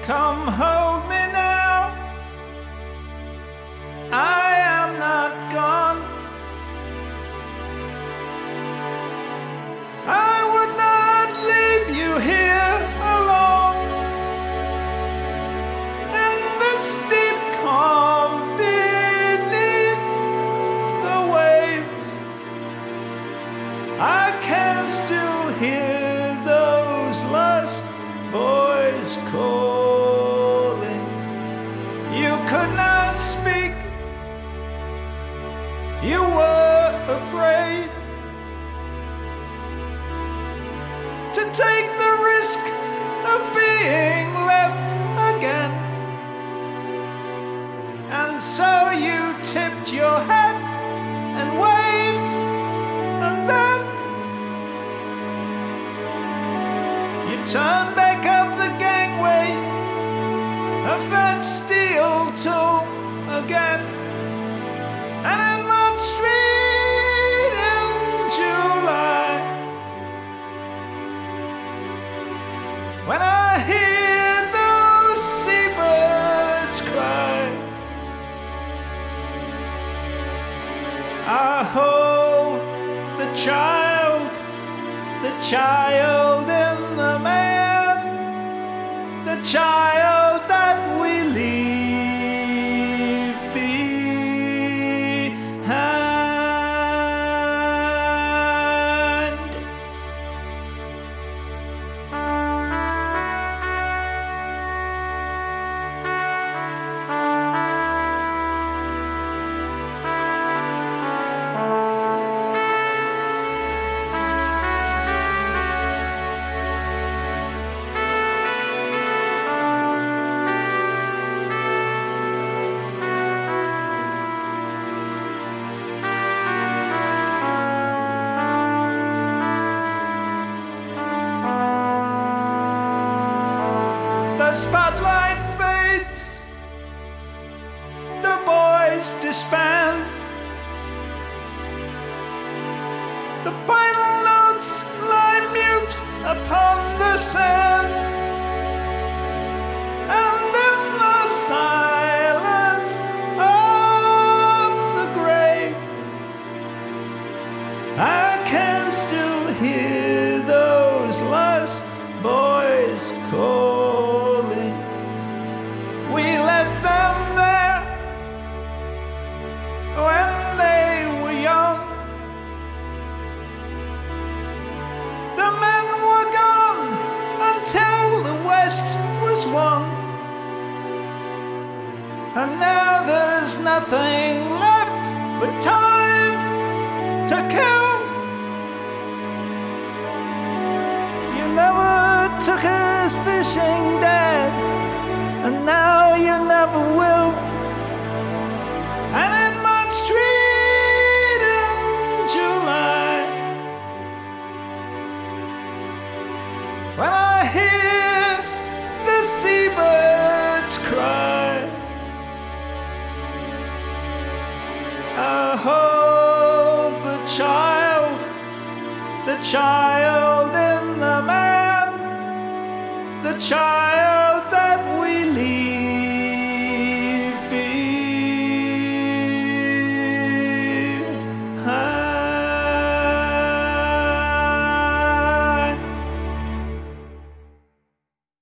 Come hold me now, I am not gone. I would not leave you here alone in this deep calm beneath the waves. I can still hear those lost boys calling. You could not speak, you were afraid to take the risk of being left again. And so you tipped your head and waved, and then you turned back up the gangway of that steel tomb again. And in Mott Street in July, when I hear those seabirds cry, I hold the child in the man, the child that we leave behind. The spotlight fades, the boys disband, the final notes lie mute upon the sand, and in the silence of the grave, I can still hear those lost boys calling. We left them there when they were young. The men were gone until the West was won. And now there's nothing left but time to kill. You never took us fishing, Dad, and now you never will. And in Mott Street in July, when I hear the seabirds cry, I hold the child in the man, the child